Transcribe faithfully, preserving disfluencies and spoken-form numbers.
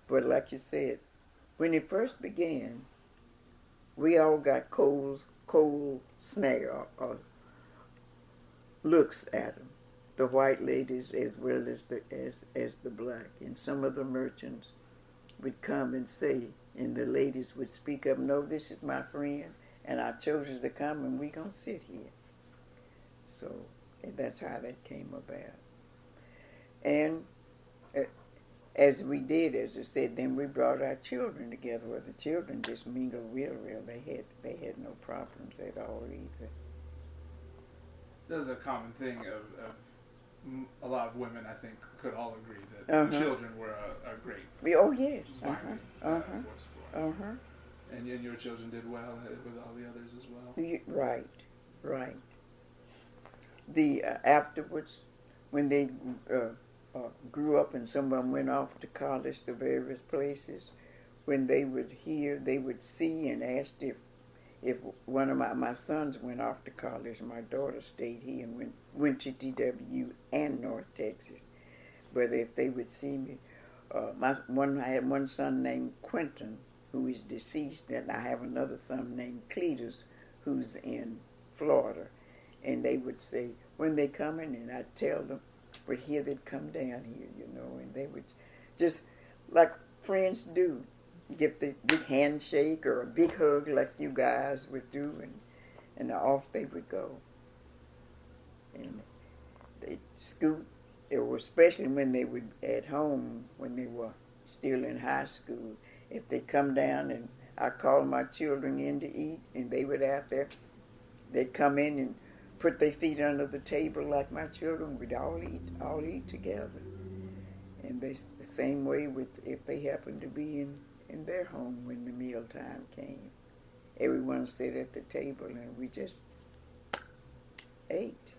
But like you said, when it first began, we all got cold, cold snare or, or looks at them. The white ladies as well as the as as the black, and some of the merchants would come and say, and the ladies would speak up, "No, this is my friend, and I chose you to come, and we gonna sit here." So and that's how that came about. And uh, as we did, as I said, then we brought our children together. Well, the children just mingled real, real. They had they had no problems at all either. There's a common thing of, of a lot of women, I think, could all agree that Uh-huh. children were a, a great Oh yes. binding Uh-huh. uh, Uh-huh. force for it. Uh-huh. And, and your children did well with all the others as well. You- Right, right. The uh, afterwards, when they uh, uh, grew up and some of them went off to college to various places, when they would hear, they would see and asked if if one of my, my sons went off to college and my daughter stayed here and went, went to D W and North Texas. But if they would see me, uh, my one I had one son named Quentin who is deceased, and I have another son named Cletus who's in Florida. And they would say, when they come in, and I'd tell them, but here they'd come down here, you know, and they would just, like friends do, give the big handshake or a big hug like you guys would do, and, and off they would go. And they'd scoot, or especially when they would at home, when they were still in high school, if they come down and I called my children in to eat, and they would out there, they'd come in and put their feet under the table like my children. We'd all eat, all eat together. And they, the same way with if they happened to be in, in their home when the meal time came. Everyone sat at the table and we just ate.